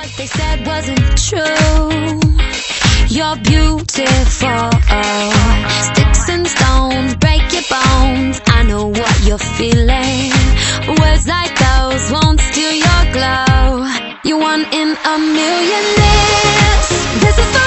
what they said wasn't true. You're beautiful. Sticks and stones break your bones. I know what you're feeling. Words like those won't steal your glow. You're one in a million. This is